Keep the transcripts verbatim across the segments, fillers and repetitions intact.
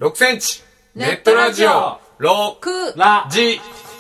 ろくセンチネットラジオろくラジ。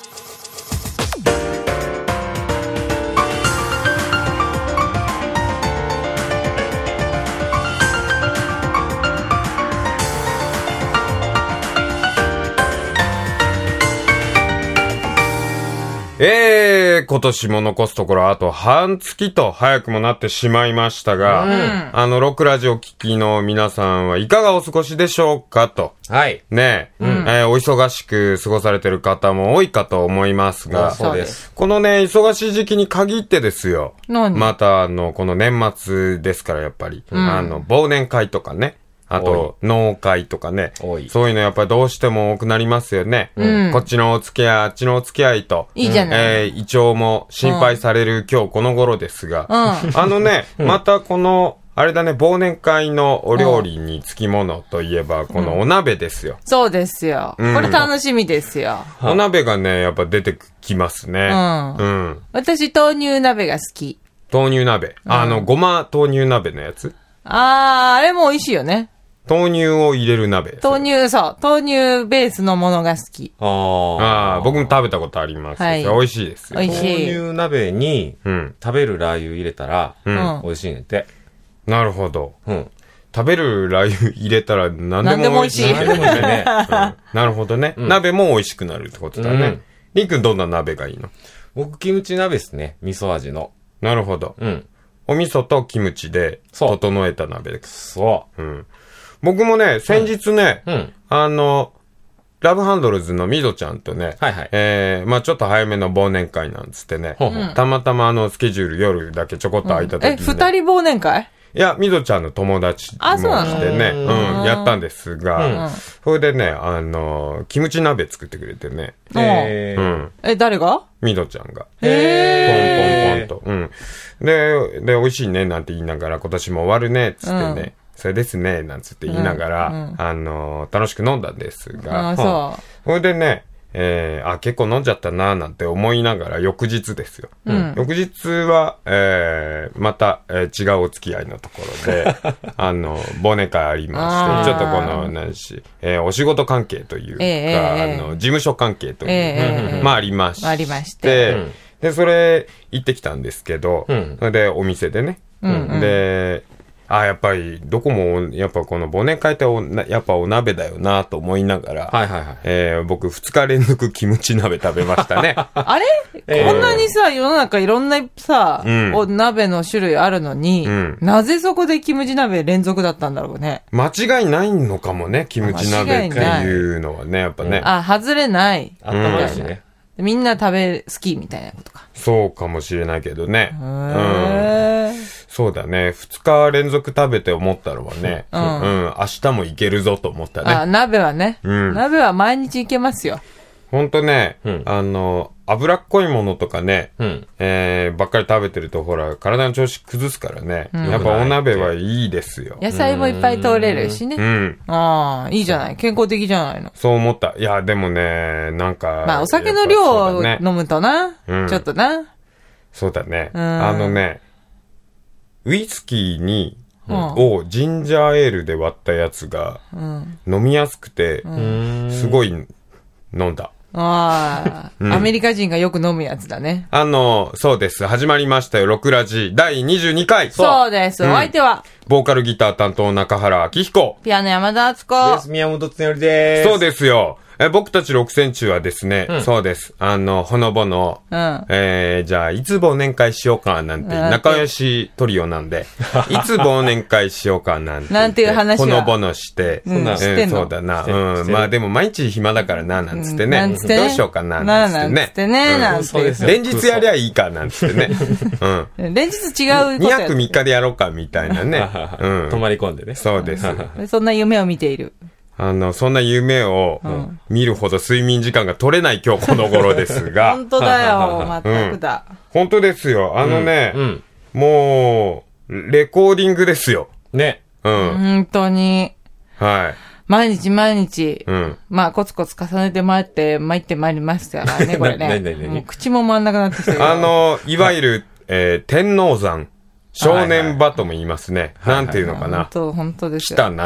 えー、今年も残すところあと半月と早くもなってしまいましたが、うん、あの、ロックラジオ聞きの皆さんはいかがお過ごしでしょうかと。はい。ねえ、うん、えー、お忙しく過ごされてる方も多いかと思いますが、 そうです。 このね、忙しい時期に限ってですよ。 何？ また、あの、この年末ですからやっぱり、うん、あの、忘年会とかね。あと、農会とかね。そういうのやっぱりどうしても多くなりますよね。うん、こっちのお付き合い、あっちのお付き合いと。 いいじゃない。 えー、胃腸も心配される今日この頃ですが。うん、あのね、またこの、あれだね、忘年会のお料理につきものといえば、このお鍋ですよ。 うん、そうですよ、うん。これ楽しみですよ。 お鍋がね、やっぱ出てきますね。うん。うん、 私、豆乳鍋が好き。 豆乳鍋。うん、あの、ごま豆乳鍋のやつ？ あー、あれも美味しいよね。 豆乳を入れる鍋。 豆乳、そう。豆乳ベースのものが好き。 ああ、僕も食べたことあります。はい、美味しいですよ。 美味しい。 豆乳鍋に、うん、食べるラー油入れたら、うん、美味しいねって。 なるほど。うん、食べるラー油入れたら何でも美味しい。 何でも美味しい。 ね、うん。なるほどね、うん。鍋も美味しくなるってことだね。うん、りんくんどんな鍋がいいの？ 僕、キムチ鍋ですね。味噌味の。 なるほど。うん。お味噌とキムチで整えた鍋です。 そう。 うん。僕もね、先日ね、うんうん、あの、ラブハンドルズのみどちゃんとね、はいはい、えー、まあちょっと早めの忘年会なんつってね、うん、たまたまあのスケジュール夜だけちょこっと空いた時に、ね、 うん、え、二人忘年会？ いや、みどちゃんの友達もしてね、うん、やったんですが、うん、それでね、あの、キムチ鍋作ってくれてね、 えーうん、え、誰が？ みどちゃんが。 へー。 ポンポンポンと。うん。で、で、美味しいね、なんて言いながら、今年も終わるね、つってね、うんそれですね、なんつって言いながら、うんうん、あのー、楽しく飲んだんですが、 あそう。 それでね、えー、あ、結構飲んじゃったな、なんて思いながら、翌日ですよ。うん、翌日は、えー、また、えー、違うお付き合いのところで、あの、忘年会ありまして、ちょっとこの、何し、えー、お仕事関係というか、えー、あの、事務所関係という、えー、まあ、ありまして、 ありまして、 うん、で、それ、行ってきたんですけど、うん、それで、お店でね、うんうん、で、あ、やっぱり、どこも、やっぱこの忘年会ってお、やっぱお鍋だよなと思いながら、はいはいはい。えー、僕二日連続キムチ鍋食べましたね。 あれ、えー、こんなにさ、世の中いろんなさ、うん、お鍋の種類あるのに、うん、なぜそこでキムチ鍋連続だったんだろうね。 間違いないのかもね、キムチ鍋っていうのはね、やっぱね。 あ、外れない。 あったまいしね。 みんな食べ好きみたいなことか。 そうかもしれないけどね。 へー。 うん、そうだね。二日連続食べて思ったのはね、うん、うん、明日もいけるぞと思ったね。 あ、鍋はね。うん。鍋は毎日いけますよ。 ほんとね、うん、あの、脂っこいものとかね、うん、えー、ばっかり食べてるとほら、体の調子崩すからね。うん、やっぱお鍋はいいですよ。 野菜もいっぱい取れるしね。うん。ああ、いいじゃない。健康的じゃないの。 そう思った。いや、でもね、なんか。 まあ、お酒の量を飲むとな。うん、ちょっとな。 そうだね。あのね、ウイスキーに、うん、をジンジャーエールで割ったやつが、うん、飲みやすくて、うん、すごい飲んだ。 ああ、うん、アメリカ人がよく飲むやつだね。 あの、そうです。始まりましたよ。ロクラジだいにじゅうにかい。 そうです。うん、お相手は、 ボーカルギター担当中原明彦。 ピアノ山田敦子。 ベース宮本つねりです。 そうですよ。え僕たちろくセンチはですね、うん、そうです。あの、ほのぼの、うん、えー、じゃあ、いつ忘年会しようかなんて、仲良しトリオなんで、いつ忘年会しようかなんて。 なんていう話は。 ほのぼのして、 うん、えー、 そうだな。うん。まあでも毎日暇だからな、なんつってね。うん、どうしようかな、なんつってね。 なんつってね、なんて。 連日やりゃいいか、なんつってね。 うん。連日違うこと。 にはくみっかでやろうか、みたいなね。 うん。泊まり込んでね。 そうです。 そんな夢を見ている。 あの、そんな夢を見るほど睡眠時間が取れない今日この頃ですが。 本当だよ、全くだ、 うん。本当ですよ。あのね、うんうん、もう、レコーディングですよ。 ね。 うん。 本当に。 はい。 毎日毎日、うん、まあコツコツ重ねて参って、参って参りましたからね、これね。 何何何もう口も回んなくなってきてる。 あの、いわゆる、えー、天王山、正念場とも言いますね。なんていうのかな。 本当、本当ですよ。 来たなと。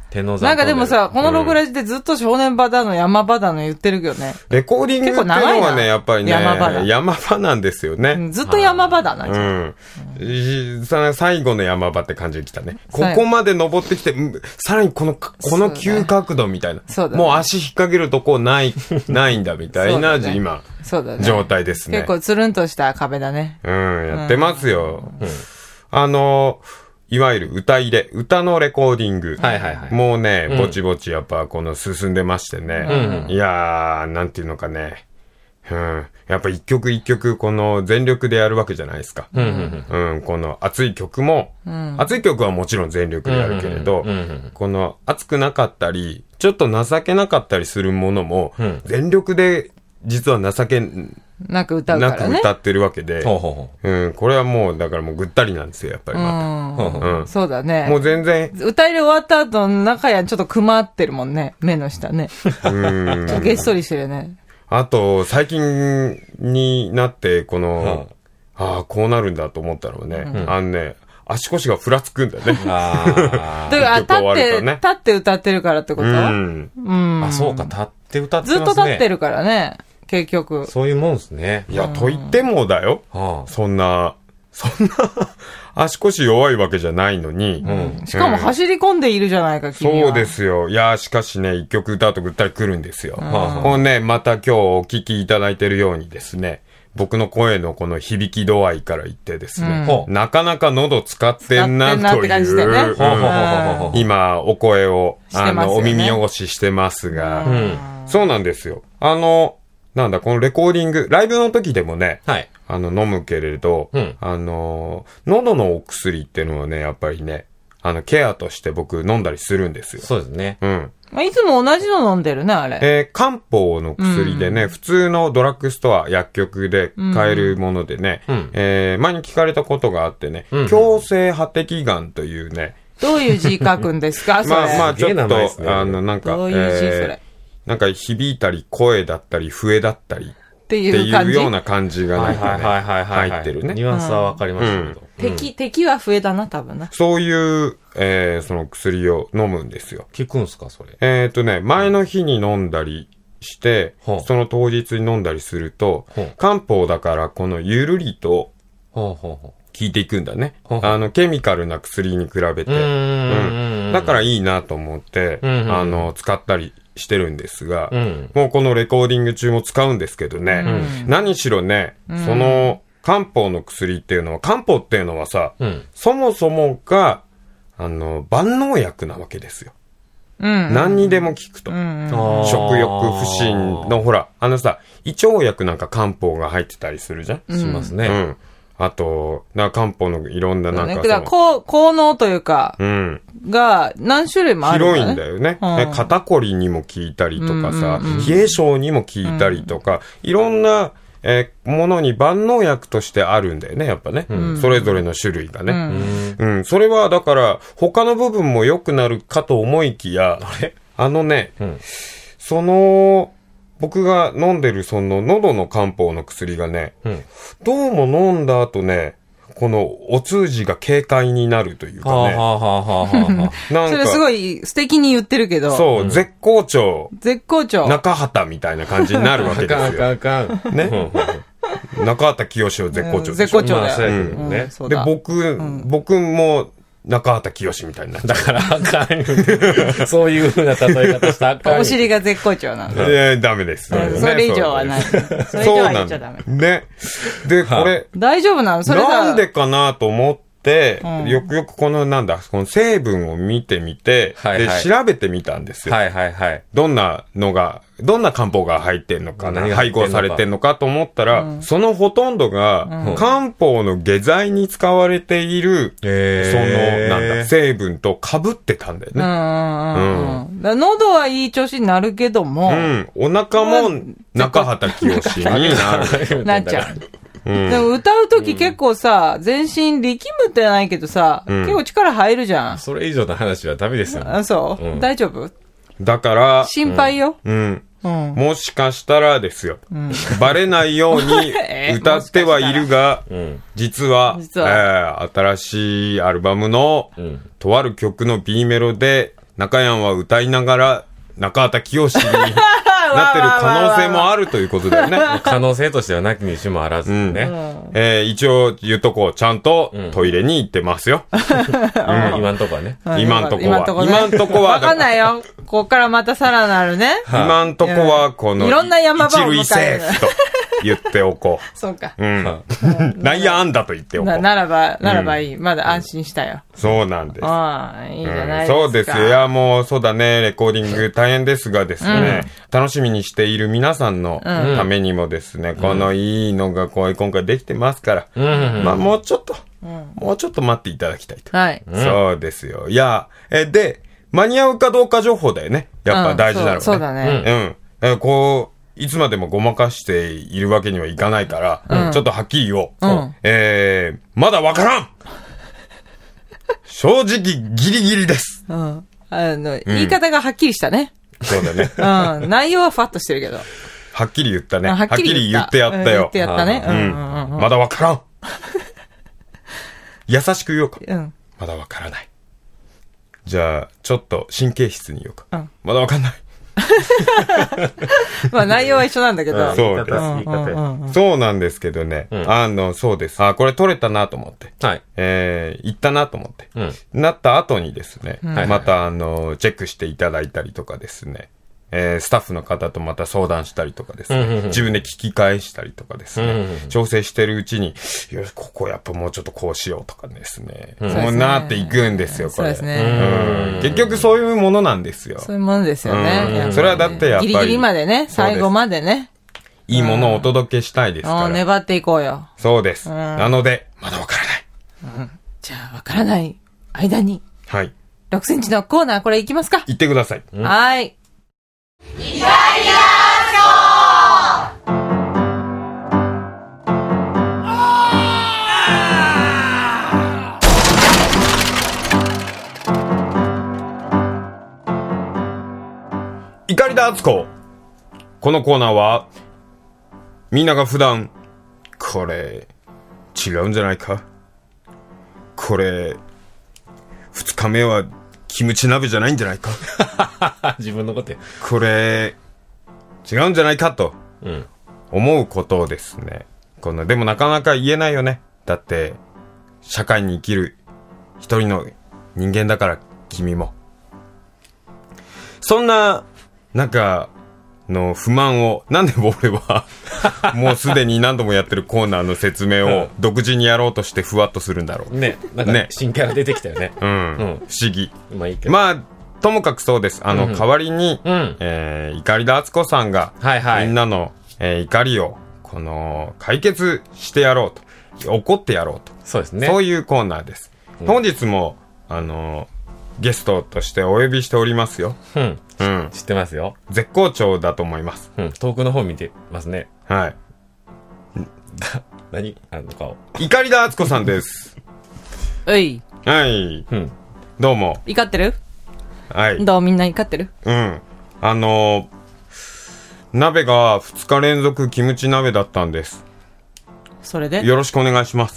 手のなんかでもさ、このログラジってずっと少年場だの、山場だの言ってるけどね。 レコーディングっていうのはね、やっぱりね、山場だ。山場なんですよね。 うん、ずっと山場だな、 うん。うん、さ最後の山場って感じで来たね。ここまで登ってきて、さらにこの、この急角度みたいな。そうだね。もう足引っ掛けるとこない、ないんだみたいな、ね、今、そうだね、状態ですね。 結構つるんとした壁だね。 うん、やってますよ。うん、あの、いわゆる歌入れ、歌のレコーディング。はいはいはい。もうね、ぼちぼちやっぱこの進んでましてね。うん、いやー、なんていうのかね。うん。やっぱ一曲一曲この全力でやるわけじゃないですか。うん。うん、この熱い曲も、うん、熱い曲はもちろん全力でやるけれど、うん、この熱くなかったり、ちょっと情けなかったりするものも、うん、全力で実は情けなく歌うからね。 なく歌ってるわけで、ほうほうほう、うん、これはもうだからもうぐったりなんですよ、やっぱりまた。 うんうん、そうだね。 もう全然。 歌入れ終わった後、中やちょっとくまってるもんね、目の下ね。うん。ちょっとげっそりしてるね。 あと、最近になって、この、うん、ああ、こうなるんだと思ったのはね、うん、あのね、足腰がふらつくんだよね。ああ。だから、立って、立って歌ってるからってこと？うん。 うん。あ、そうか、立って歌ってますね。 ずっと立ってるからね。結局。 そういうもんですね。 いや、と言ってもだよ。はあ、そんな、そんな、足腰弱いわけじゃないのに。 うん、しかも走り込んでいるじゃないか、君は。 そうですよ。いや、しかしね、一曲歌うとぐったり来るんですよ。このね、また今日お聞きいただいているようにですね、僕の声のこの響き度合いから言ってですね、うん、なかなか喉使ってんなという、ねうん、今お声を、あの、お耳汚ししてますが、うん、そうなんですよ。あの、なんだ、このレコーディング、ライブの時でもね、はい、あの、飲むけれど、うん、あの、喉のお薬っていうのはね、やっぱりね、あの、ケアとして僕飲んだりするんですよ。 そうですね。うん。 いつも同じの飲んでるね、あれ。 えー、漢方の薬でね、うん、普通のドラッグストア、薬局で買えるものでね、うん、えー、前に聞かれたことがあってね、うん、強性破滴癌というね、 どういう字書くんですかそれ。 まあまあ、ちょっと、ね、あの、なんか、 どういう字、えー、それ。 なんか響いたり声だったり笛だったりっていうような感じがなんかね入ってるね。 ニュアンスはわかりましたけど。 敵、敵は笛だな、多分な。 そういう、えー、その薬を飲むんですよ。 効くんすか、それ。 えっとね、前の日に飲んだりして、その当日に飲んだりすると、漢方だからこのゆるりと効いていくんだね。あの、ケミカルな薬に比べて。うん。だからいいなと思って、あの、使ったりしてるんですが、うん、もうこのレコーディング中も使うんですけどね、うん、何しろね、うん、その漢方の薬っていうのは、漢方っていうのはさ、うん、そもそもが、あの、万能薬なわけですよ。うん、何にでも効くと、うん。食欲不振の、ほら、あのさ、胃腸薬なんか漢方が入ってたりするじゃん、 うん、しますね。 うんあと、な漢方のいろんななんかその、 ね、だから効能というか、うん、が何種類もあるんだね。 広いんだよね。うん、肩こりにも効いたりとかさ、うんうんうん、冷え性にも効いたりとか、うん、いろんな、えー、ものに万能薬としてあるんだよね、やっぱね。うん、それぞれの種類がね、うん。うん。それはだから、他の部分も良くなるかと思いきや、あれあのね、うん、その、僕が飲んでるその喉の漢方の薬がね、うん、どうも飲んだ後ね、このお通じが軽快になるというかね。はあはあはあはあ、なんかそれすごい素敵に言ってるけど。 そう、うん、絶好調。 絶好調。 中畑みたいな感じになるわけですよ。あかんあかんあかん。ね。中畑清を絶好調でしょ。 絶好調だよ。 うんねうん、で、僕、うん、僕も、中畑清みたいになっちゃう。 だからあかん。そういう風な例え方したらあかん。 お尻が絶好調なんだ。 えー、ダメです、 ね。それ以上はない。それ以上は言っちゃダメ。 ね。で、これ。 大丈夫なのそれなんでかなと思って、うん、よくよくこのなんだ、この成分を見てみて、はいはい、で、調べてみたんですよ。はいはいはい。どんなのが、どんな漢方が入ってんのかな、配合されてんのかと思ったら、うん、そのほとんどが、うん、漢方の下剤に使われている、うん、その、なんだ、成分と被ってたんだよね。 うんうん、だ喉はいい調子になるけども、うん、 お腹も中畑清になる。 なっちゃう。うん、でも歌うとき結構さ、うん、全身力むってないけどさ、うん、結構力入るじゃん。 それ以上の話はダメですよね。 あ、そう、うん、大丈夫だから、 心配よ。 うん。うん、もしかしたらですよ。うん、バレないように歌ってはいるが、えー、実は、実はえー、新しいアルバムの、うん、とある曲の B メロで、 中山は歌いながら中畑清になってる可能性もあるということだよね。 可能性としてはなきにしもあらずね。うんえー、一応言うとこう、ちゃんとトイレに行ってますよ。うん、 今んとこはね。 今んとこは。今んとこは。 わかんないよ。こっからまたさらなるね。 今んとこは、この、 いろんな山場を迎える。 一塁セーフと言っておこう。 そうか。 うん。内野安打と言っておこう。 ならば、ならばいい。まだ安心したよ。 そうなんです。 ああ、いいじゃないですか。 そうですよ。いや、もう、そうだね。レコーディング大変ですがですね、楽しみにしている皆さんのためにもですね、このいいのがこう今回できてますから、まあもうちょっと、もうちょっと待っていただきたいと。 はい。 そうですよ。いや、え、で、間に合うかどうか情報だよね。やっぱ大事なのはね。 そうだね。 うん。こう、いつまでもごまかしているわけにはいかないから、ちょっとはっきり言おう。えー、まだわからん正直ギリギリです。 うん。あの、言い方がはっきりしたね。 そうだね。 うん。内容はファッとしてるけど。 はっきり言ったね。はっきり言ってやったよ。 言ってやったね。 うん。まだわからん。優しく言おうか。うん。まだわからない。じゃあ、ちょっと神経質に言おうか。うん。まだわかんない。 まあ内容は一緒なんだけど。 そうです。そうなんですけどね。あの、そうです。あ、これ取れたなと思って。はい。えー、いったなと思って。うん。なった後にですね。また、あの、チェックしていただいたりとかですね。えー、スタッフの方とまた相談したりとかですね。自分で聞き返したりとかですね。調整してるうちに、よし、ここやっぱもうちょっとこうしようとかですね。そうなっていくんですよ、これ。 そうですね。 結局そういうものなんですよ。 そういうものですよね。 それはだってやっぱり。 ギリギリまでね、最後までね。 いいものをお届けしたいですから。 粘っていこうよ。 そうです。なので、まだわからない。 じゃあ、わからない間に。 はい。 ろくセンチのコーナー、これいきますか。 行ってください。 はい。イタリア怒りだあつこ。このコーナーはみんなが普段これ違うんじゃないか、これ二日目はキムチ鍋じゃないんじゃないか自分のことこれ違うんじゃないかと思うことをですね、このでもなかなか言えないよね。だって社会に生きる一人の人間だから君も。そんななんかの不満をなんで俺はもうすでに何度もやってるコーナーの説明を独自にやろうとしてふわっとするんだろうね。なんか新キャラ出てきたよね。 うん、うん、不思議。まあいいけど、まあともかくそうです。あの、うん、代わりに、うん、えー、怒りだあつこさんが、はいはい、みんなの、えー、怒りをこの解決してやろうと、怒ってやろうと、 そうですね。 そういうコーナーです。うん、本日もあのゲストとしてお呼びしておりますよ。 うん。うん、知ってますよ。 絶好調だと思います。 うん。遠くの方見てますね。 はい。 何あの顔。 怒りだあつこさんです。 はい。 はい。うん。どうも。 怒ってる？ はい。 どうみんな怒ってる？ うん。あのー、鍋がふつか連続キムチ鍋だったんです。 それで？ よろしくお願いします。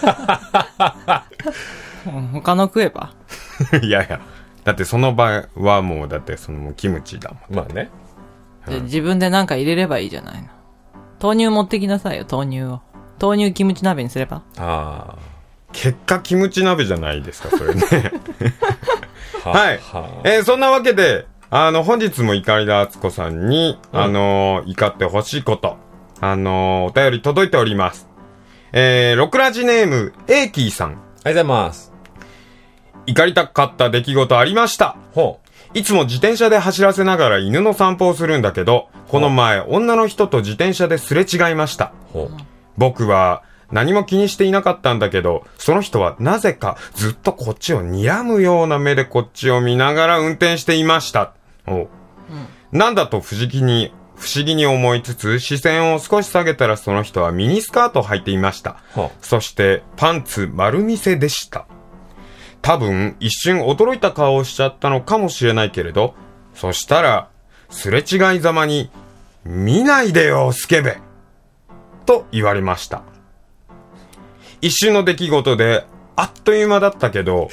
他の食えばいやいや、だってその場はもうだってそのキムチだもん。 まあね、 うん、自分でなんか入れればいいじゃないの。豆乳持ってきなさいよ、豆乳を。豆乳キムチ鍋にすれば。 ああ、結果キムチ鍋じゃないですかそれねはい、はえー、そんなわけであの本日も怒りだあつこさんに、うん、あのー、怒ってほしいことあのー、お便り届いております。えー、ロクラジネームエーキーさん、ありがとうございます。 怒りたかった出来事ありました。ほう。いつも自転車で走らせながら犬の散歩をするんだけど、この前女の人と自転車ですれ違いました。ほう。僕は何も気にしていなかったんだけど、その人はなぜかずっとこっちを睨むような目でこっちを見ながら運転していました。おう。うん、なんだと不思議に不思議に思いつつ視線を少し下げたらその人はミニスカートを履いていました。そしてパンツ丸見せでした。多分一瞬驚いた顔をしちゃったのかもしれないけれど、そしたらすれ違いざまに見ないでよスケベと言われました。一瞬の出来事であっという間だったけど、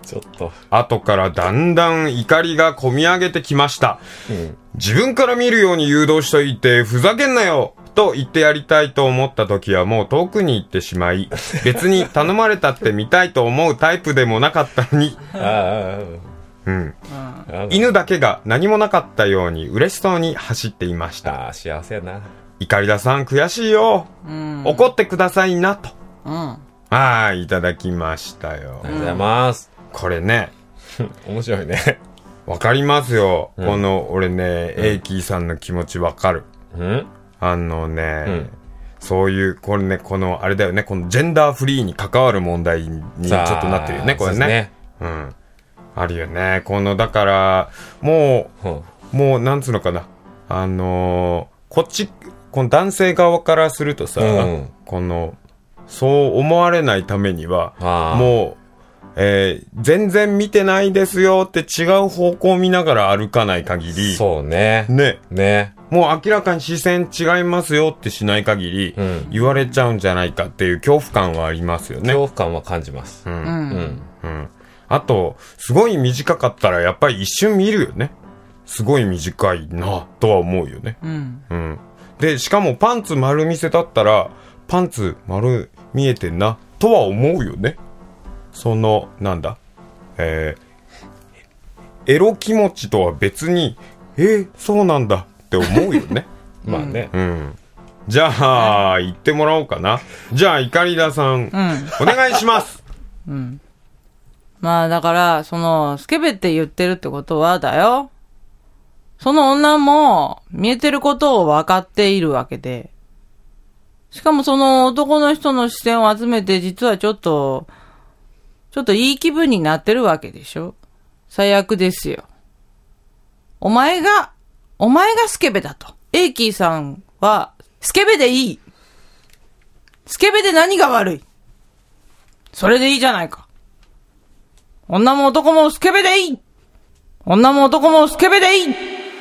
ちょっと。 後からだんだん怒りがこみ上げてきました。うん、自分から見るように誘導しといて、ふざけんなよと言ってやりたいと思った時はもう遠くに行ってしまい、別に頼まれたって見たいと思うタイプでもなかったのに、うん、犬だけが何もなかったように嬉しそうに走っていました。 あ、幸せやな。 怒りださん悔しいよ、うん、怒ってくださいなと、うん、はい、いただきましたよ。 ありがとうございます。 これね面白いね。 わかりますよ、うん、この俺ね、うん、エイキーさんの気持ちわかる、うん、あのね、うん、そういうこれね、このあれだよね、このジェンダーフリーに関わる問題にちょっとなってるよね、これね。ね、うん、あるよね。このだからもう、うん、もうなんつうのかな、あのー、こっちこの男性側からするとさ、うん、このそう思われないためにはもう、えー、全然見てないですよって違う方向を見ながら歩かない限り、 そうねねね、 もう明らかに視線違いますよってしない限り、うん、言われちゃうんじゃないかっていう恐怖感はありますよね。 恐怖感は感じます。うんうんうんうん、あとすごい短かったらやっぱり一瞬見るよね。すごい短いなとは思うよね。うんうん、でしかもパンツ丸見せだったらパンツ丸見えてんなとは思うよね。そのなんだ、えー、エロ気持ちとは別にえー、そうなんだって思うよね。 まあね、 うん、じゃあ言ってもらおうかな。じゃあいかりださん、うん、お願いします。 うん、まあだからそのスケベって言ってるってことはだよ、その女も見えてることを分かっているわけで、しかもその男の人の視線を集めて実はちょっとちょっといい気分になってるわけでしょ。最悪ですよ。お前がお前がスケベだと。エイキーさんはスケベでいい。スケベで何が悪い。それでいいじゃないか。女も男もスケベでいい。女も男もスケベでいい。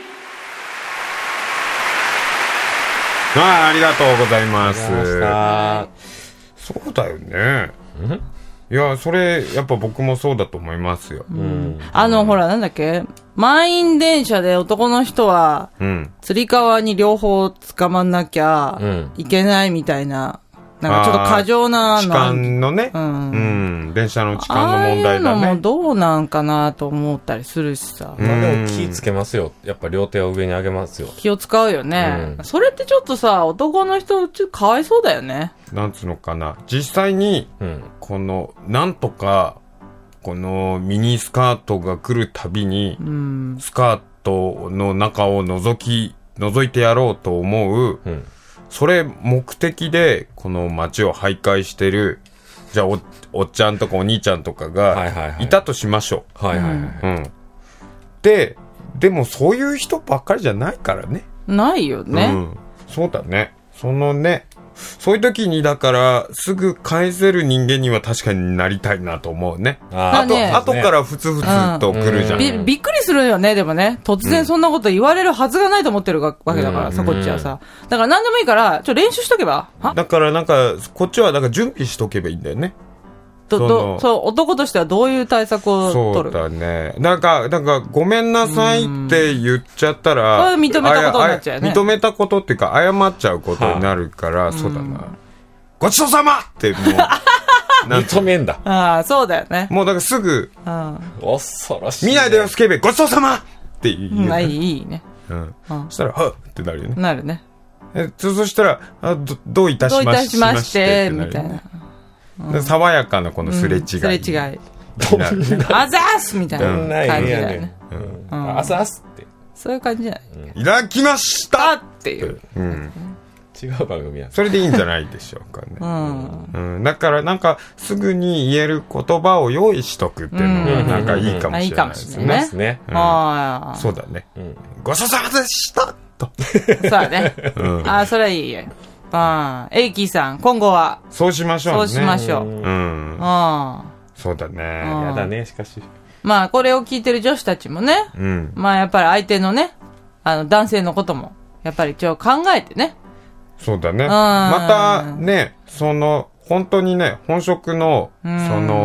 はい、ありがとうございます。 あそうだよね。んいや、それやっぱ僕もそうだと思いますよ。 うん、あの、うん、ほらなんだっけ、満員電車で男の人は、うん、つり革に両方捕まんなきゃいけないみたいな、なんかちょっと過剰なの。 痴漢のね、うん、うん、電車の痴漢の問題だね。ああいうのもどうなんかなと思ったりするしさ。 まあでも気つけますよ。やっぱ両手を上に上げますよ。 気を使うよね。うん、それってちょっとさ、男の人ちょっとかわいそうだよね。 なんつうのかな。実際に、うん、この、なんとか、このミニスカートが来るたびに、うん、スカートの中を覗き、覗いてやろうと思う、うん、それ目的でこの街を徘徊してる、じゃあ お, おっちゃんとかお兄ちゃんとかがいたとしましょう。はいはいはい。うん。で、でもそういう人ばっかりじゃないからね。 ないよね。うん。そうだね。そのね、そういう時にだからすぐ返せる人間には確かになりたいなと思うね。ああと、ね、後からふつふつと来るじゃん、 うん、び, びっくりするよね。でもね、突然そんなこと言われるはずがないと思ってるわけだからさ、うん、こっちはさ。だから何でもいいからちょっと練習しとけば。 だからなんかこっちはだから準備しとけばいいんだよね。 どどそう男としてはどういう対策を取る？ そうだね。なんかなんかごめんなさいって言っちゃったら、 それ認めたことになっちゃうよね。 認めたことっていうか謝っちゃうことになるから、はあ、そうだな。ごちそうさまってもう認めんだ。 ああ、そうだよね。 もうだからすぐ、 恐ろしい、ね。 見ないでよスケベごちそうさまって言う、ね。 うん、いいいいね。 うん。うん、そしたらはっってなるよね。 なるね。 えそしたらあ ど, どういたしまし て, ましてみたいな。うん、爽やかなこのすれ違い、うん、すれ違いあざーすみたいな感じだよね。 うん、あざーすってそういう感じじゃない、 うん、いただきましたっていう、 うん、 違う番組や。 それでいいんじゃないでしょうかね、うんうん、だからなんかすぐに言える言葉を用意しとくっていうのがなんかいいかもしれないですね。いいですね、うん、あそうだね、うん、ごちそうさまでしたとそうだね、うん、あそれはいいよ。ああ、エイキーさん、今後はそうしましょうね。 そうしましょう。うん。ああ。そうだね。 やだね、しかし。 まあ、これを聞いてる女子たちもね、うん、まあ、やっぱり相手のね、あの、男性のことも、やっぱり一応考えてね。 そうだね。またね、その、本当にね、本職の、その、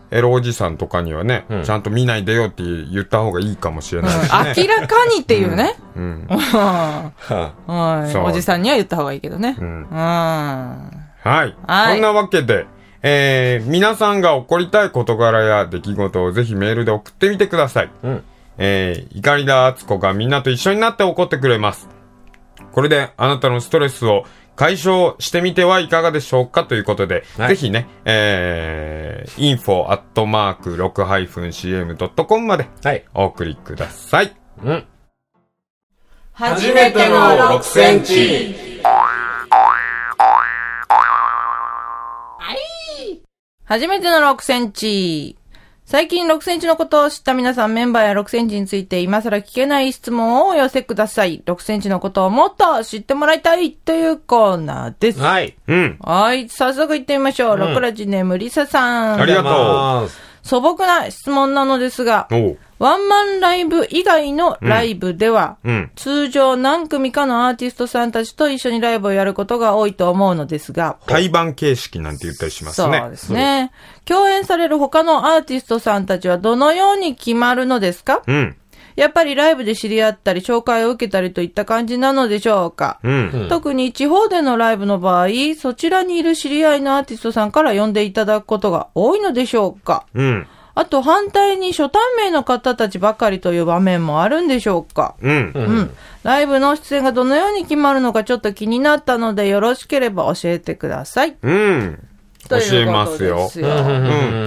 エロおじさんとかにはね、 うん、 ちゃんと見ないでよって言った方がいいかもしれないですね。 うん、明らかにっていうね。 うん。うん、 はい。おじさんには言った方がいいけどね。うん。うん、 はい。はい。 そんなわけで、えー、皆さんが起こりたい事柄や出来事をぜひメールで送ってみてください。うん。えー、怒りだあつこがみんなと一緒になって怒ってくれます。これであなたのストレスを解消してみてはいかがでしょうかということで、はい、ぜひね、えー、インフォ アットマーク ろく シーエム ドット コム までお送りください。うん。 初めてのろくセンチ。初めてのろくセンチ。最近ろくセンチのことを知った皆さん、メンバーやろくセンチについて今更聞けない質問をお寄せください。ろくセンチのことをもっと知ってもらいたいというコーナーです。 はい。 うん。 はい。早速行ってみましょう。うん、ろくラジネームリサさん。 ありがとう。 素朴な質問なのですが、ワンマンライブ以外のライブでは、うんうん、通常何組かのアーティストさんたちと一緒にライブをやることが多いと思うのですが、 対バン形式なんて言ったりしますね。 そうですね。共演される他のアーティストさんたちはどのように決まるのですか？うん。やっぱりライブで知り合ったり紹介を受けたりといった感じなのでしょうか、うん、特に地方でのライブの場合、そちらにいる知り合いのアーティストさんから呼んでいただくことが多いのでしょうか、うん、あと反対に初対面の方たちばかりという場面もあるんでしょうか、うんうん、ライブの出演がどのように決まるのかちょっと気になったのでよろしければ教えてください。 うん教えますよ。うん。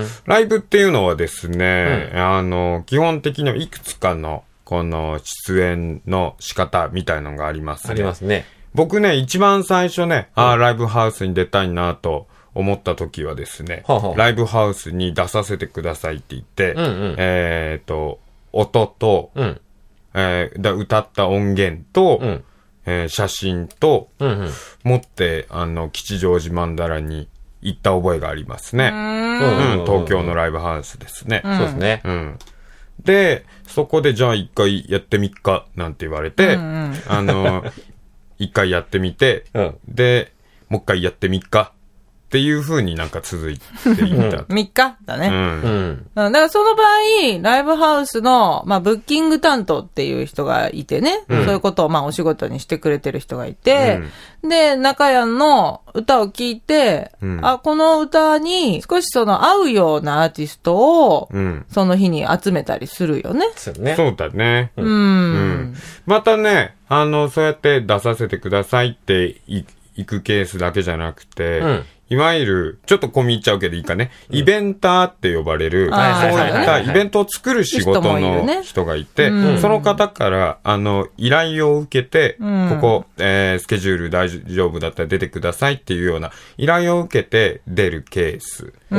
ライブっていうのはですね、うん、あの、基本的にはいくつかの、この出演の仕方みたいのがありますね。 ありますね。 僕ね、一番最初ね、うん、ああ、ライブハウスに出たいなと思った時はですね、ははライブハウスに出させてくださいって言って、うんうん、えっと、音と、うんえー、だ歌った音源と、うんえー、写真と、うんうん、持って、あの、吉祥寺曼荼羅に、行った覚えがありますね。うん、東京のライブハウスですね。 うん、そうですね。 うん。で、そこでじゃあ一回やってみっかなんて言われて、うんうん、あの、一回やってみて、うん、で、もう一回やってみっかっていう風になんか続いていった。 みっかだね。うん。うん。だからその場合、ライブハウスの、まあ、ブッキング担当っていう人がいてね、うん、そういうことをまあお仕事にしてくれてる人がいて、うん、で、中谷の歌を聴いて、うん、あ、この歌に少しその合うようなアーティストを、うん、その日に集めたりするよね。 そうね。そうだね。うん。うん、またね、あの、そうやって出させてくださいってい行くケースだけじゃなくて、うんいわゆる、ちょっと込み入っちゃうけどいいかね、うん、イベンターって呼ばれる、そういったイベントを作る仕事の人がいて、うん、その方から、あの、依頼を受けて、うん、ここ、えー、スケジュール大丈夫だったら出てくださいっていうような依頼を受けて出るケース。うん、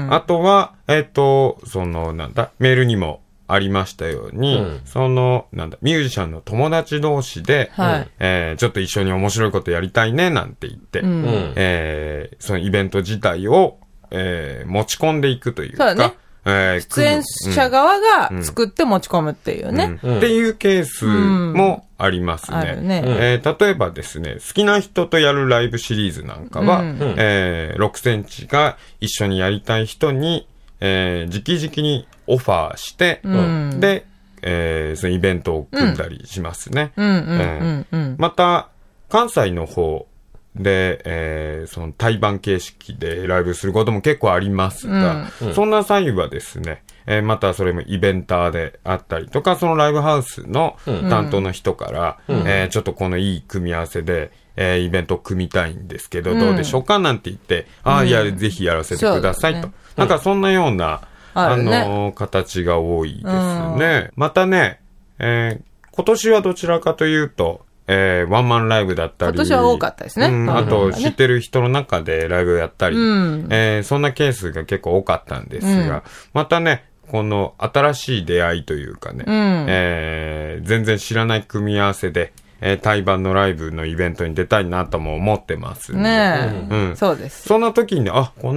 あとは、えっと、その、なんだ、メールにも、ありましたように、うん、その、なんだ、ミュージシャンの友達同士で、はいえー、ちょっと一緒に面白いことやりたいね、なんて言って、うんえー、そのイベント自体を、えー、持ち込んでいくというか、 そうだねえー、出演者側が作って持ち込むっていうね。 うんうん、っていうケースもありますね。うんあるねえー、例えばですね、好きな人とやるライブシリーズなんかは、うんえー、ろくセンチが一緒にやりたい人に、えー、直々にオファーして、うん、で、えー、そのイベントを組んだりしますね。また、関西の方で、えー、その対バン形式でライブすることも結構ありますが、うん、そんな際はですね、えー、またそれもイベンターであったりとか、そのライブハウスの担当の人から、うんえー、ちょっとこのいい組み合わせで、えー、イベントを組みたいんですけど、うん、どうでしょうかなんて言って、うん、ああ、いや、ぜひやらせてくださいと。ね、なんかそんなような、あのー、形が多いですね。またね、えー、今年はどちらかというと、えー、ワンマンライブだったり。 今年は多かったですね。 うん、あと、知ってる人の中でライブをやったり、うん、えー、そんなケースが結構多かったんですが、うん、またね、この新しい出会いというかね、うんえー、全然知らない組み合わせで、えー、対バンのライブのイベントに出たいなとも思ってますね。 ねえ、うん。そうです。 そんな時に、あ、こんな、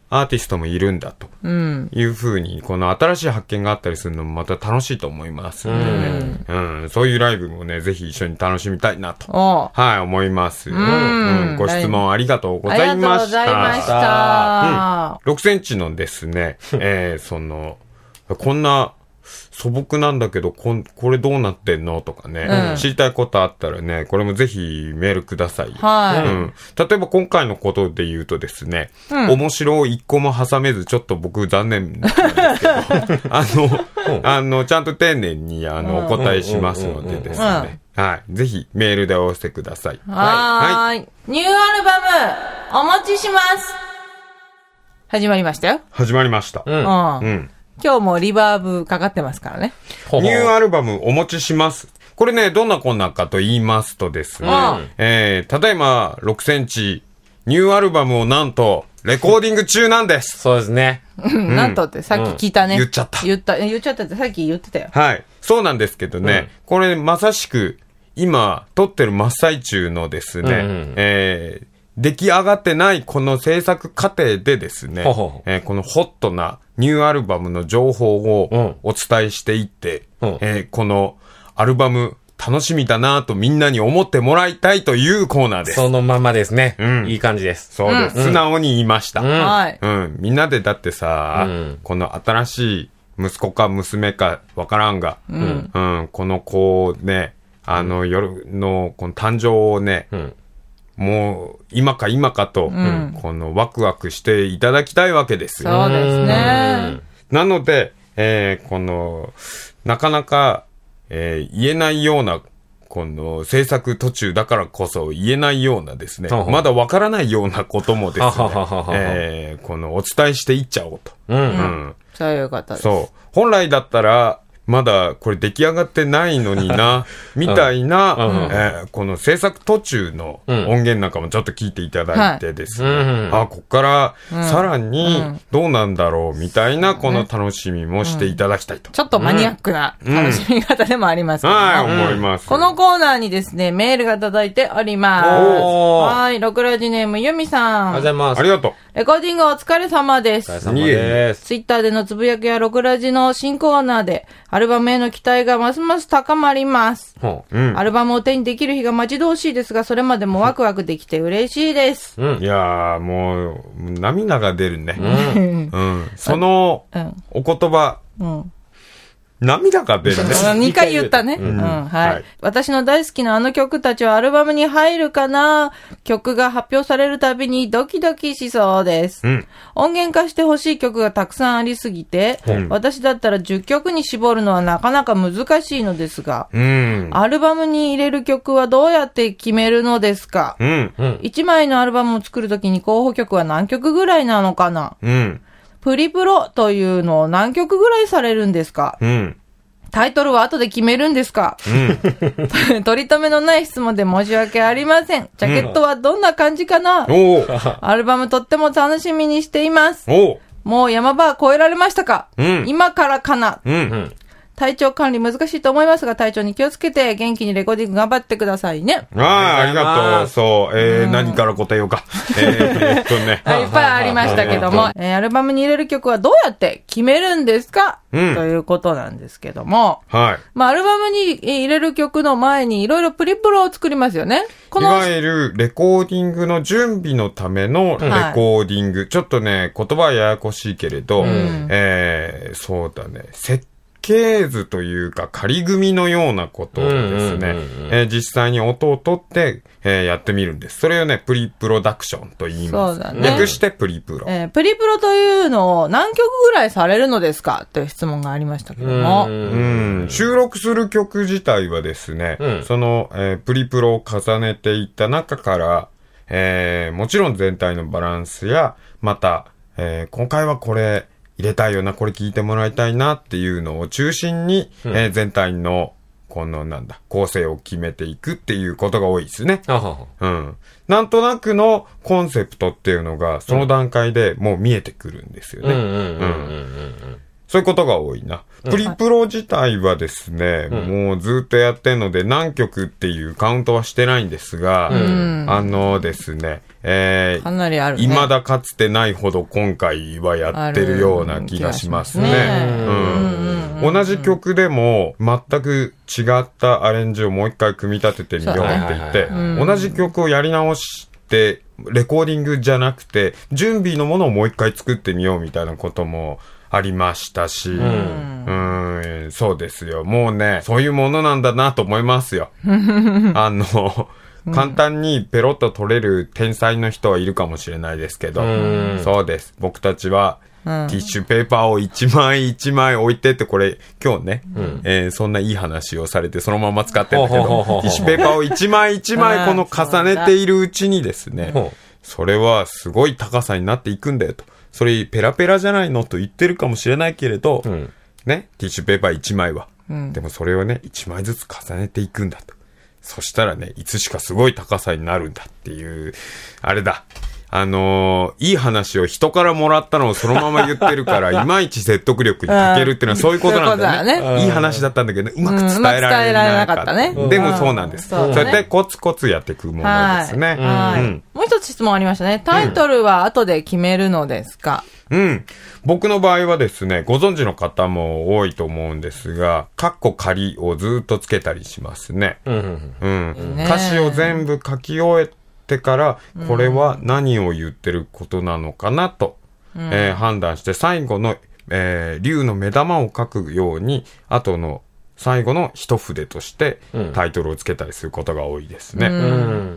アーティストもいるんだとうん。 いうふうに、この新しい発見があったりするのもまた楽しいと思いますんでね。うん。そういうライブもね、ぜひ一緒に楽しみたいなと。 おう。 はい、思います。 んうんご質問ありがとうございました。 ありがとうございました。 ろくセンチのですね、えー、その、こんな素朴なんだけど、こん、これどうなってんのとかね、 うん知りたいことあったらね、これもぜひメールくださいよ。 はいうん。例えば今回のことで言うとですね、 うん面白い一個も挟めず、ちょっと僕残念なんですけど、あの、あの、ちゃんと丁寧にあの、 うんお答えしますのでですね、はい。ぜひメールでお寄せください。 はーい。ニューアルバム、お持ちします。始まりましたよ。 始まりました。 うん。 うん。 うん。 今日もリバーブかかってますからね。 ほほニューアルバムお持ちします。これね、どんなこんなかと言いますとですね、 うんえー、ただいまろくセンチ、ニューアルバムをなんと、レコーディング中なんです。 そうですね。 うんなんとってさっき聞いたね。 言っちゃった言った、言っちゃったってさっき言ってたよ。 はい。そうなんですけどね、これまさしく、今、撮ってる真っ最中のですね、 うんうんえー、出来上がってないこの制作過程でですね、 ほほほえーこのホットなニューアルバムの情報をお伝えしていって、 うんえーこのアルバム楽しみだなとみんなに思ってもらいたいというコーナーです。 そのままですね。 うんいい感じです。 そうです。 うん素直に言いました。 うんはい。 うん。みんなでだってさ、 うんこの新しい息子か娘かわからんが、 うん。 うん、この子をね、あの夜のこの誕生をね、 うん。 もう今か今かと、 んこのワクワクしていただきたいわけですよ。 そうですね。 なので、えーこの、なかなか、えー言えないような、この制作途中だからこそ言えないようなですね、 ほうほうまだわからないようなこともですねははははは、 えーこのお伝えしていっちゃおうと。 うん。 うんそういうことです。 そう。本来だったら、まだこれ出来上がってないのにな、みたいな、 うんうんえーこの制作途中のうん音源なんかもちょっと聞いていただいてですね、 はいうんあ、こっからさらうにんどうなんだろうみたいなこの楽しみもしていただきたいと。 ちょっとマニアックな楽しみ方でもありますけども、 はい、思います。 このコーナーにですね、メールが届いております。 おーはい、ろくラジネームゆみさん。 ありがとうございます。 ありがとう。 レコーディングお疲れ様ですお疲。れ様です。 ツイッターでのつぶやきやろくラジの新コーナーで、アルバムへの期待がますます高まります。 ほうんア。ルバムを手にできる日が待ち遠しいですが、それまでもワクワクできて嬉しいです。 う。うん。 いやー、もう、涙が出るね。 うん。 うん。そのうん。 お言葉、 うん。 涙が出るね。 にかい言ったね。う。 うんんはい、 はい私の大好きなあの曲たちはアルバムに入るかな？曲が発表されるたびにドキドキしそうです。 うん。 音源化してほしい曲がたくさんありすぎて、 うん私だったらじゅっきょくに絞るのはなかなか難しいのですが、 うん。 アルバムに入れる曲はどうやって決めるのですか？ うん。 うん。 いちまいのアルバムを作るときに候補曲は何曲ぐらいなのかな？ うん。 プリプロというのを何曲ぐらいされるんですか？ うん。 タイトルは後で決めるんですか？ うん。 取り留めのない質問で申し訳ありません。ジャケットはどんな感じかな？ おうアルバムとっても楽しみにしています。 おうもう山場は越えられましたか？ うん今からかな？ う。 うんん。 体調管理難しいと思いますが、体調に気をつけて元気にレコーディング頑張ってくださいね。 ああ、ありありがとうございがとう。 ますそう。えー、何から答えようか。えー、っとね。 いっぱいありましたけども、えーアルバムに入れる曲はどうやって決めるんですか？ うんということなんですけども、 はい。 まあ、アルバムに入れる曲の前にいろいろプリプロを作りますよね。このいわゆるレコーディングの準備のためのレコーディング。ちょっとね、言葉はややこしいけれど、 んえー、そうだね。設計図というか仮組みのようなことをですね、 うんうんうんうんえー実際に音を取って、えーやってみるんです。それをね、プリプロダクションと言います。 そうだね略してプリプロ。 えープリプロというのを何曲ぐらいされるのですかという質問がありましたけども。 うん、収録する曲自体はですね、 うんその、えープリプロを重ねていった中から、えーもちろん全体のバランスや、また、えー今回はこれ入れたいよな、これ聞いてもらいたいなっていうのを中心に、 うんえー全体の、このなんだ、構成を決めていくっていうことが多いですね。 あはは。 うん。なんとなくのコンセプトっていうのが、その段階でもう見えてくるんですよね。 うんうんうんうんうん。 そういうことが多いな。プリプロ自体はですね、うん、もうずっとやってんので何曲っていうカウントはしてないんですが、うん、あのですね、えー、 かなりあるね。 未だかつてないほど今回はやってるような気がしますね。同じ曲でも全く違ったアレンジをもう一回組み立ててみようって言って、同じ曲をやり直して、レコーディングじゃなくて、準備のものをもう一回作ってみようみたいなこともありましたし、うん、うん、そうですよ。もうね、そういうものなんだなと思いますよ。あの、簡単にペロッと取れる天才の人はいるかもしれないですけど、うん、そうです。僕たちは、うん、ティッシュペーパーを一枚一枚置いてって、これ今日ね、うんえー、そんないい話をされてそのまま使ってるんだけど、ティッシュペーパーを一枚一枚この重ねているうちにですね、それはすごい高さになっていくんだよと。それペラペラじゃないのと言ってるかもしれないけれど、うん、ね、ティッシュペーパー一枚は、うん、でもそれをね、一枚ずつ重ねていくんだと。そしたらね、いつしかすごい高さになるんだっていう、あれだ。あのー、いい話を人からもらったのをそのまま言ってるから、いまいち説得力に欠けるっていうのはそういうことなんだよね。ねいい話だったんだけど、うまく伝えられなかった。うん、ね、でもそうなんです。そう、ね、そうやってコツコツやっていくものですね。はいはいうん、 もう一つ質問ありましたね。タイトルは後で決めるのですか？ うん。僕の場合はですね、ご存知の方も多いと思うんですが、カッコ仮をずっとつけたりしますね。うん。うん、ね、歌詞を全部書き終えてから、これは何を言ってることなのかなと、うんえー、判断して、最後の、えー、竜の目玉を書くように、後の最後の一筆としてタイトルをつけたりすることが多いですね。うん、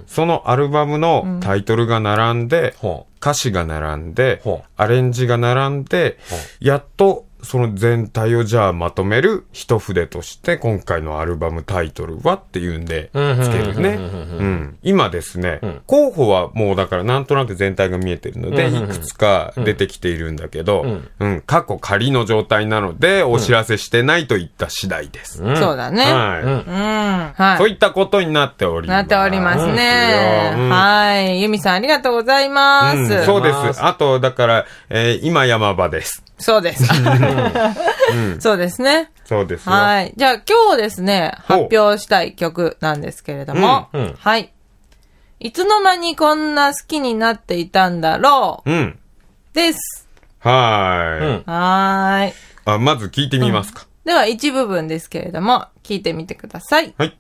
そのアルバムのタイトルが並んで、うん、歌詞が並んで、うん、アレンジが並んで、うん、やっとその全体をじゃあまとめる一筆として今回のアルバムタイトルはっていうんでつけるね。今ですね、うん、候補はもうだからなんとなく全体が見えてるので、いくつか出てきているんだけど、うん、うん、過去仮の状態なのでお知らせしてないといった次第です。 うん、そうだね。はい。うんはい。そういったことになっております。 なっておりますね。うん、はい。ユミさんありがとうございます。うん、 そうです。あと、だから、えー、今山場です。 そうです。うん、そうですね。 そうですよ。 はい。じゃあ今日ですね、発表したい曲なんですけれども、うんうん、はい。いつの間にこんな好きになっていたんだろう、うん、です。 はーい。うん、 はーい。 あ、まず聞いてみますか。 うん、では一部分ですけれども、聞いてみてください。 はい。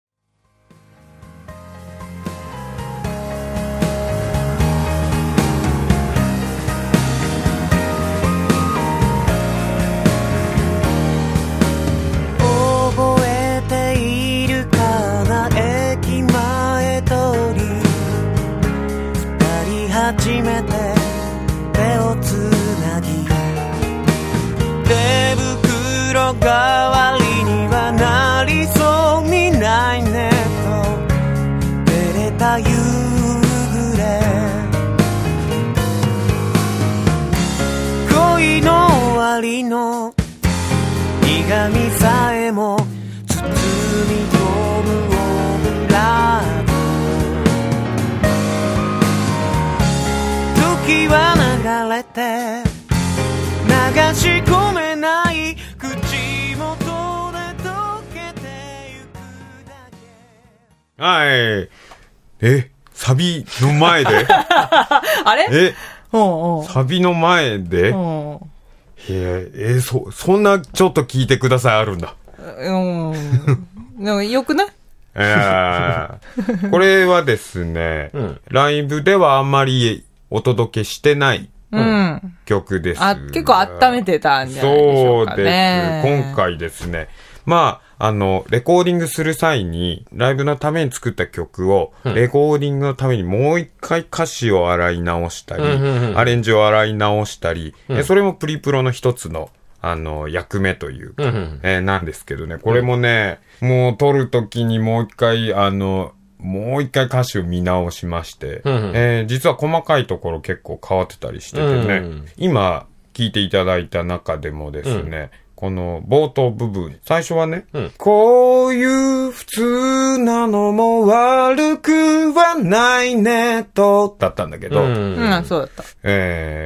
初めて手をつなぎ手袋代わりにはなりそうにないねと照れた夕暮れ恋の終わりの苦みさえも包み込むオブラート時は流れて流し込めない口元で溶けてゆくだけはいえサビの前であれえおうおうサビの前でおうええー、そそんなちょっと聞いてくださいあるんだうんよくないえー、これはですね、うん、ライブではあんまりお届けしてない曲です、うん、 あ結構温めてたんじゃないでしょうかね。 そうです。今回ですね、まあ、あの、レコーディングする際に、ライブのために作った曲を、うん、レコーディングのためにもう一回歌詞を洗い直したり、うんうんうん、アレンジを洗い直したり、うん、それもプリプロの一つの、あの、役目というか、うんうんえー、なんですけどね、これもね、うん、もう撮るときにもう一回、あの、もう一回歌詞を見直しまして、うんうんえー、実は細かいところ結構変わってたりしててね、うんうん、今聞いていただいた中でもですね、うん、この冒頭部分、最初はね、うん、こういう普通なのも悪くはないねと、だったんだけど、 うん、うん、そうだった。 えー、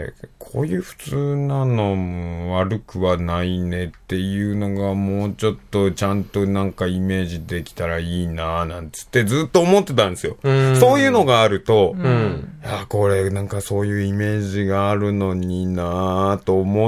こういう普通なのも悪くはないねっていうのがもうちょっとちゃんとなんかイメージできたらいいなーなんつってずっと思ってたんですよ。うそういうのがあると、うん、いやこれなんかそういうイメージがあるのになーと思って、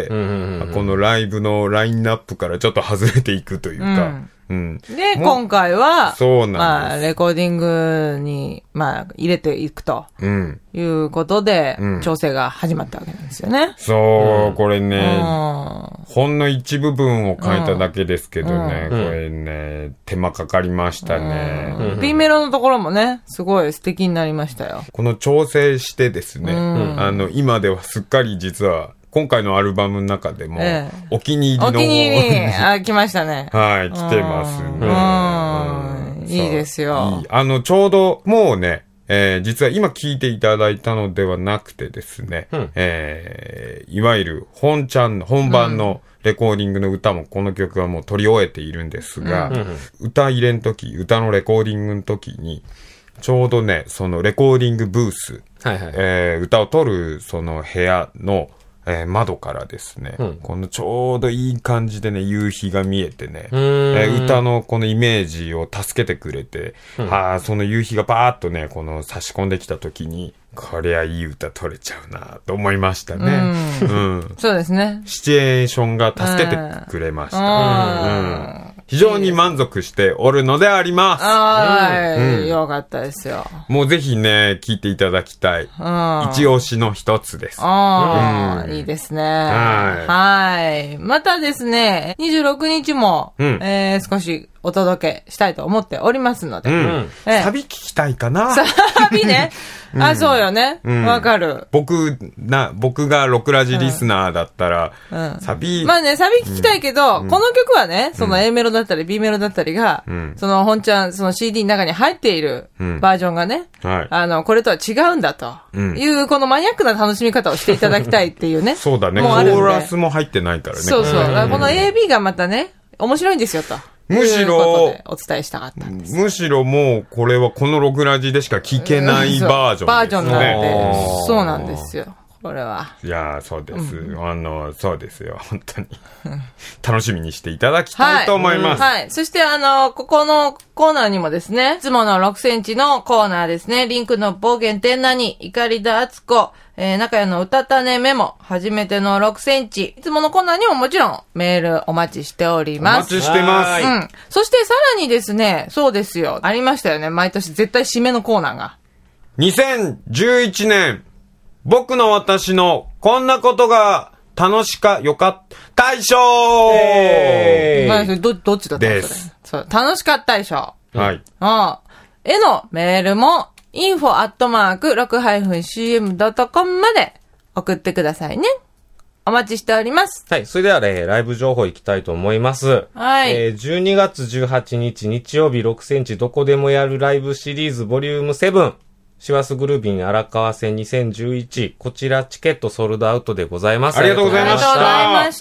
うんうんうん、このライブのラインナップからちょっと外れていくというか、うんうん、 で、今回は、 そうなんです。 まあ、レコーディングに、まあ、入れていくと、いうことで、うん、調整が始まったわけなんですよね。 そう、うん、これね、うん、ほんの一部分を変えただけですけどね、うん、これね、手間かかりましたね。 うん、B メロのところもね、すごい素敵になりましたよ。 この調整してですね、うん、あの、今ではすっかり実は、今回のアルバムの中でも、ええ、お気に入りの。お気に入り、あ、来ましたね。 はい、来てますね。 うん、いいですよ。 いい。あの、ちょうど、もうね、えー、実は今聴いていただいたのではなくてですね、うん、えー、いわゆる本ちゃんの、本番のレコーディングの歌もこの曲はもう取り終えているんですが、うんうん、歌入れの時、歌のレコーディングの時に、ちょうどね、そのレコーディングブース、はいはい、えー、歌を撮るその部屋の、えー、窓からですね、うん、このちょうどいい感じでね、夕日が見えてね、えー、歌のこのイメージを助けてくれて、うん、はあ、その夕日がバーッとね、この差し込んできた時に、こりゃいい歌取れちゃうなと思いましたね。うん。うん、 そうですね。 シチュエーションが助けてくれました。うんうん非常に満足しておるのであります。 はい、うん、よかったですよ。 もうぜひね、聞いていただきたい。一押しの一つです。 ああ、うん、いいですね。はい。はい。またですね、にじゅうろくにちも、うん、えー、少しお届けしたいと思っておりますので。うん。 えー、サビ聞きたいかなサビね。あ、そうよね。わ、うん、かる。 僕、な、僕がロクラジリスナーだったら、うん、サビ。 まあね、サビ聞きたいけど、うん、この曲はね、その A メロだったり B メロだったりが、うん、その本ちゃん、その シーディー の中に入っているバージョンがね、うんはい、あの、これとは違うんだと、いう、このマニアックな楽しみ方をしていただきたいっていうね。 そうだね。コーラスも入ってないからね。 そうそう。うん、この エービー がまたね、面白いんですよと。 むしろ、 お伝えしたかったんです。 むしろもう、これはこのロクラジでしか聞けないバージョンですね。 バージョンなんで、そうなんですよ。これは。 いやー、そうです。うん、あの、そうですよ。本当に。楽しみにしていただきたいと思います。 はい。はい、そして、あの、ここのコーナーにもですね、いつものろくセンチのコーナーですね、リンクの暴言点何、怒りだあつこ、えー、中谷の歌種メモ、初めてのろくセンチ、いつものコーナーにももちろんメールお待ちしております。 お待ちしてます。 うん。そしてさらにですね、そうですよ、ありましたよね、毎年絶対締めのコーナーが。 にせんじゅういちねん、僕の私のこんなことが楽しかよかった大賞、 えー、ど, どっちだったんですか？そう、楽しかった大賞。 はい。 ああ。へのメールも、インフォアットマークろく シーエム ドットコム まで送ってくださいね。お待ちしております。 はい。それでは、ね、ライブ情報いきたいと思います。 はい。 えー、じゅうにがつじゅうはちにち日曜日ろくセンチどこでもやるライブシリーズボリュームセブン。師走グルービン荒川線にせんじゅういち。こちらチケットソールドアウトでございます。 ありがとうございました。 ありがとうございました。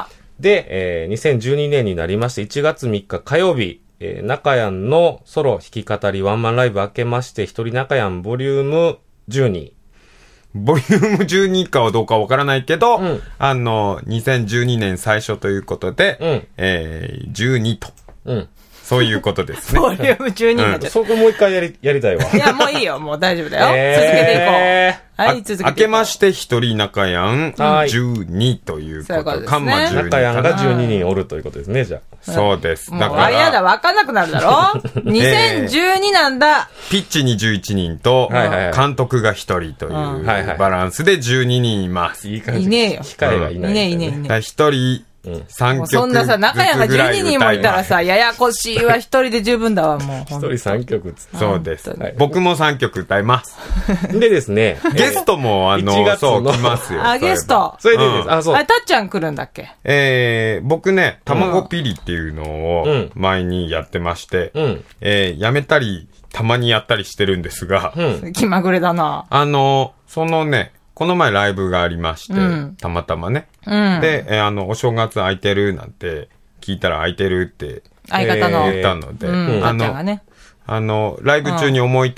で、えー、にせんじゅうにねんになりましていちがつみっか火曜日、えー、中やんのソロ弾き語りワンマンライブ明けまして一人中やんボリュームじゅうに。 ボリュームじゅうにかはどうかわからないけど、うん、あの、にせんじゅうにねん最初ということで、うん、えー、じゅうにと。うん。そういうことですね。 ボリュームじゅうにになっちゃった。 そこもう一回やり、やりたいわ。 いや、もういいよ。もう大丈夫だよ。えー、続けていこう。はい、続けていこう。 明けまして一人中やんじゅうにということ。 そういうことですね。 中やんがじゅうににんおるということですね、じゃあ。そうです。 だから。あ、やだ、わかんなくなるだろにせんじゅうになんだ。 ピッチにじゅういちにんと、監督がひとりというバランスでじゅうににんいます。 いい感じ。 いねえよ。 機会がいない。 いねえ、いねえ、いねえ。 ひとり、さんきょくそんなさ、中谷がじゅうににんもいたらさ、ややこしいわ、一人で十分だわ、もう。 一人さんきょくつって。 そうです。僕もさんきょく歌います。 でですね。 ゲストも、あの、そう、来ますよ。 あ、ゲスト。 それでです。あ、そう。 あれ、たっちゃん来るんだっけ？ えー、僕ね、卵ピリっていうのを前にやってまして、えー、やめたり、たまにやったりしてるんですが、 気まぐれだな。 あの、そのね、この前ライブがありまして、うん、たまたまね。うん、で、えー、あの、お正月空いてるなんて聞いたら空いてるって相方の言ったので、 うん、 あの、 ね、 あの、ライブ中に思い立っ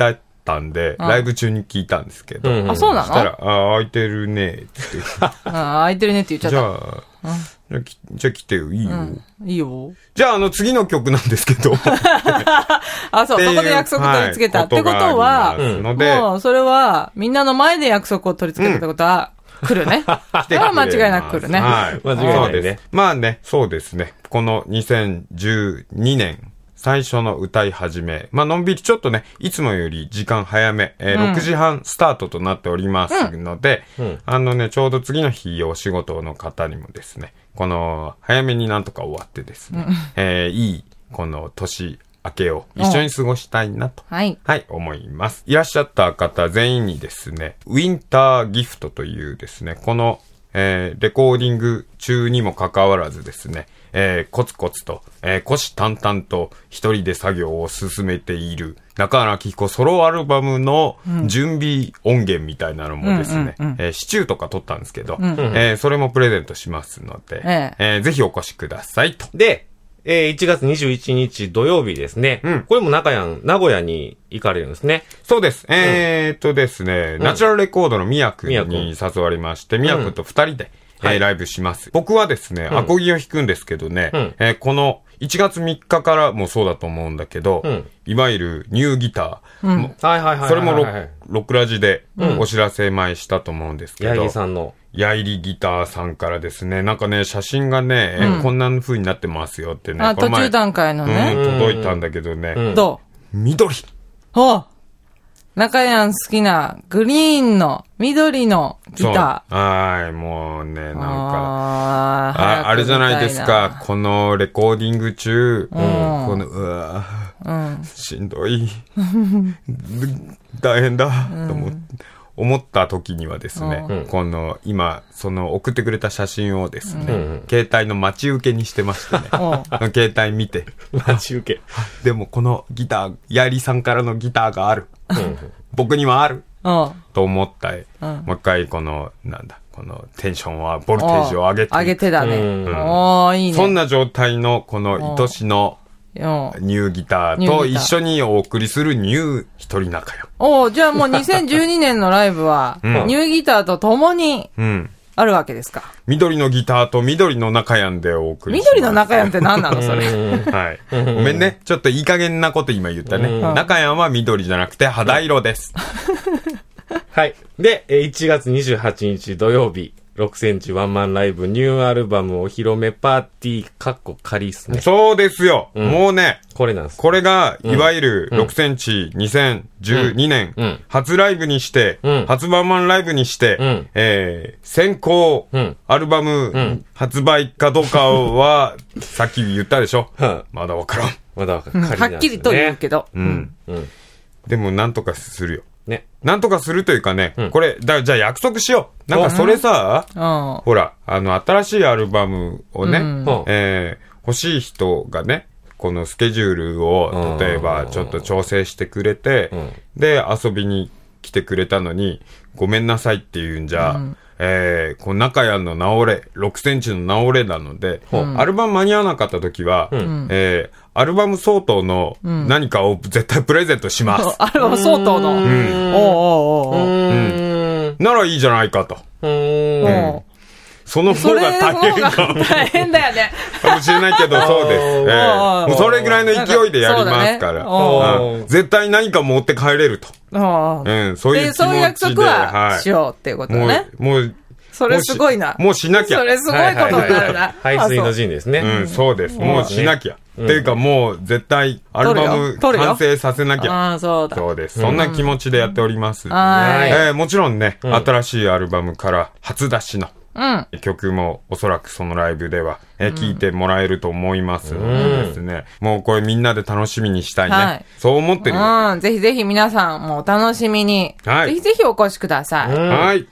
たんで、 うんライブ中に聞いたんですけど、 うんあ、そうなのそしたら、あ、空いてるねって言って、 あ空いてるねって言っちゃじゃった。 あ、じゃあきじゃあ来てよ、いいよ。 いいよ。 じゃあ、あの、次の曲なんですけど、 あ、そう、 っていうそこで約束取り付けた。 はいってことは、 ことがありますのでもう、それは、みんなの前で約束を取り付けたってことは、来るね。 来てくれそれは間ます違いなく来るね。 はい。 間違いないねそうです。まあね、そうですね。このにせんじゅうにねん、最初の歌い始め。まあ、のんびりちょっとね、いつもより時間早め、えーうんろくじはんスタートとなっておりますので、 うんあのね、ちょうど次の日お仕事の方にもですね、この、早めになんとか終わってですね、えーいい、この年明けを一緒に過ごしたいなと。 はい。 はい、思います。いらっしゃった方全員にですね、ウィンターギフトというですね、この、えーレコーディング中にもかかわらずですね、えーコツコツと、えー虎視眈々と一人で作業を進めている中原明彦ソロアルバムの準備音源みたいなのもですね、 うんうんうんえーシチューとか撮ったんですけど、 んえーそれもプレゼントしますので、 ええーぜひお越しくださいと。 で、えー、いちがつにじゅういちにち土曜日ですね。 うんこれも中やん、名古屋に行かれるんですね。 そうです。えーっとですね、ナチュラルレコードのみやくん宮に誘われまして、みやくんと二人で、えーはいライブします。僕はですね、 んアコギを弾くんですけどね、 うんえーこのいちがつみっかからもそうだと思うんだけど、 うんいわゆるニューギター、もはいはいはいはいはい。 それもロ,、 はいロックラジでお知らせ前したと思うんですけ八ど、 木さんの。 ヤイリギターさんからですね、なんかね、写真がね、 うんこんな風になってますよってね、 あ、 この前途中段階のね。 うん、届いたんだけどね、 うんど緑うほう中やん好きなグリーンの緑のギタそうはーい、もうね、なんー。 か、 あーああれじゃないですか、このレコーディング中、 んこの、うわうん。 しんどい、大変だ、と思思った時にはですね、 うんこの、今、その送ってくれた写真をですね、 うん携帯の待ち受けにしてましてね、 おう携帯見て、 待ち受け。 でもこのギター、ヤリさんからのギターがある。 うん僕にはある。 おうと思った、 んもう一回この、なんだ、このテンションは、ボルテージを上げていく上げてだね。 うんおー、いいね。 そんな状態のこの愛しのうんニューギターニューギターと一緒にお送りするニュー一人仲よ。 おー、じゃあもうにせんじゅうにねんのライブは、 うんニューギターと共にうん。 あるわけですか。 緑のギターと緑の仲やんでお送りします。 緑の中やんって何なのそれ。 はい。ごめんね。ちょっといい加減なこと今言ったね。 うん中やんは緑じゃなくて肌色です。 はい。で、えーいちがつにじゅうはちにち土曜日、ろくセンチワンマンライブニューアルバムお披露目パーティー、カッコ仮っすね。 そうですよ。もうね、 これなんです。 これが、いわゆるろくセンチにせんじゅうにねん、 うん初ライブにして、 うん初ワンマンライブにして、 うんえー先行、 うんアルバム、 ん発売かどうかは、さっき言ったでしょ。 はいまだわからん。 まだ仮うんなんですよね。 はっきりと言うけど。 うん。 うん。 でも、なんとかするよ。 ね。 なんとかするというかね、 うんこれ、だじゃあ約束しよう。なんかそれさ、 うん。 ほら、あの、新しいアルバムをね、 うんえー欲しい人がね、このスケジュールを、例えば、ちょっと調整してくれて、 うんで、遊びに来てくれたのに、ごめんなさいっていうんじゃ、えーこの中屋の直れ、ろくセンチの直れなので、アルバム間に合わなかった時は、 んえーアルバム相当の何かを絶対プレゼントします。 あれは相当の。おうおうおうおう。 うん。 ならいいじゃないかと。 うん。 おうその方それが大の方変かもが大変だよね。 かもしれないけど、そうです。えーもうそれぐらいの勢いでやりますから。 そうだねうん絶対何か持って帰れると。 おううん、そういうで、 気持ちで。 そういう約束はしようっていうこともね。 う、もう、 それすごいな。 もうしもうしなきゃ。 それすごいことになるな。 排水の字。 陣ですね。 うん、そうです。もうしなきゃ。 うんっていうかもう絶対アルバム撮るよ完成させなきゃ。 ああ、そうだ。 そうです。そんな気持ちでやっております。 はいえーもちろんね、新しいアルバムから初出しのうん。 曲もおそらくそのライブでは、えー聞いてもらえると思いますのでですね、もうこれみんなで楽しみにしたいね。 はいそう思ってるよ。 うん。ぜひぜひ皆さんもお楽しみに。 はいぜひぜひお越しください。 はい。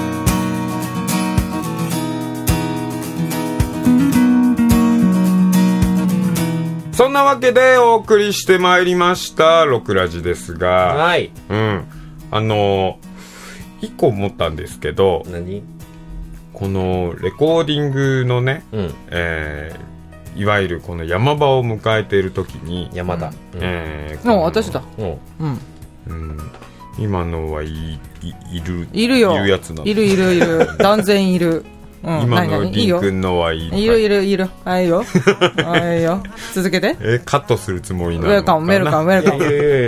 そんなわけでお送りしてまいりました、ロクラジですが、 はい。 うん。あの、一個思ったんですけど、 何このレコーディングのね、 うん。 えーいわゆるこの山場を迎えている時に、 山田。 えーこのお私だ。 うん。 うん。 うん、今のはいい、い、いるいるよいるやつなのいるいるいる断然いる、うん、 今のりんくんのはいいいるいるいるあいいよあいいよ続けてえカットするつもりなのウェルカムウェルカムウェルカム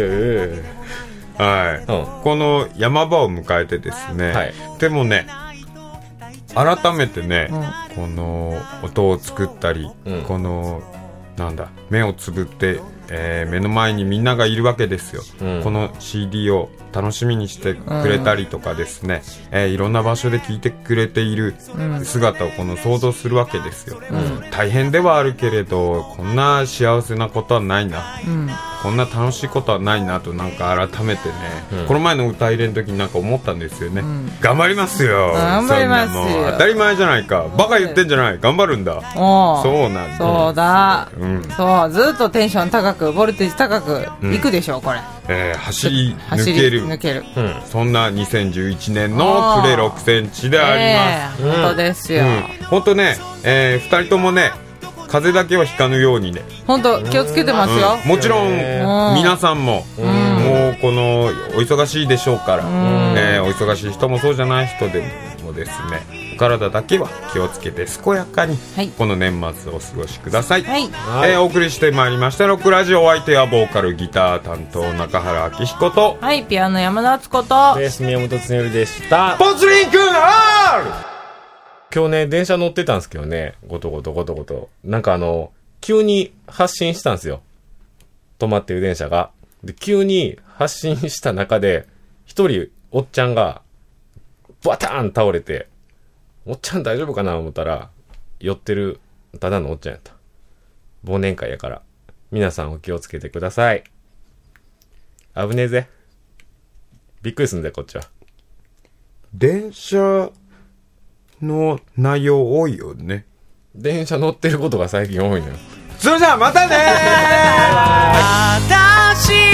はい、うん、この山場を迎えてですね、はい、でもね改めてね、うん、この音を作ったり、うん、このなんだ目をつぶって、えー、目の前にみんながいるわけですよ、うん、この シーディー を楽しみにしてくれたりとかですね、うんえー、いろんな場所で聴いてくれている姿をこの想像するわけですよ、うん、大変ではあるけれどこんな幸せなことはないな、うん、こんな楽しいことはないなとなんか改めてね、うん、この前の歌入れの時になんか思ったんですよね、うん、頑張りますよ頑張りますよそんなもう当たり前じゃないかバカ言ってんじゃない頑張るんだそうなんだそうだ、うん、そうずっとテンション高くボルテージ高くいくでしょ、うん、これ、 えー、走り抜ける抜ける、 うん、そんなにせんじゅういちねんのプレろくセンチであります、 えー、本当ですよ、 うん、本当ね、えー、ふたりともね風邪だけはひかぬようにね本当気をつけてますよ、 うん、もちろん皆さんも、うん、もうこのお忙しいでしょうから、うんえー、お忙しい人もそうじゃない人でもですねお体だけは気をつけて健やかに、はい、この年末をお過ごしください、はいえー、お送りしてまいりましたロックラジオお相手はボーカルギター担当中原明彦とはいピアノ山田敦子とベース宮本恒でしたポツリンくん R 今日ね電車乗ってたんですけどねごとごとごとごとなんかあの急に発進したんですよ止まってる電車がで急に発進した中で一人おっちゃんがバターン倒れておっちゃん大丈夫かな思ったら酔ってるただのおっちゃんやった忘年会やから皆さんお気をつけてください危ねえぜびっくりすんぜこっちは電車の内容多いよね電車乗ってることが最近多いのよそれじゃあまたねー